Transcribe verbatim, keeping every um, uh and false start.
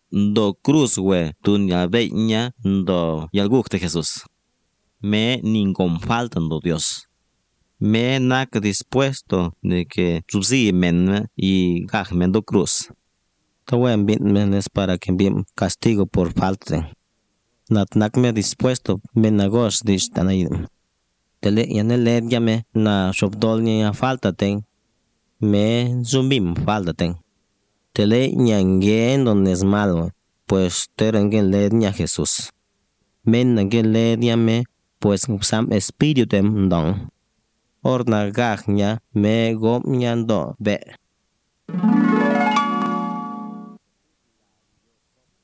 do cruz we tunya veña do yalguk de Jesús. Me ningún falta do Dios. Me nak dispuesto de que subsi men y gaj men do cruz. Tawem bit men es para que bim castigo por falta. Nat nak me dispuesto men nagos dish tanayim. Tele yanele llame na shopdol nya falta ten. Me zumbim falta ten. Tele nyangen donde es malo, pues terengen le nya Jesús. Men nangen le llame, pues sam espíritu dem don. Or na gaj nya me gom nyando be.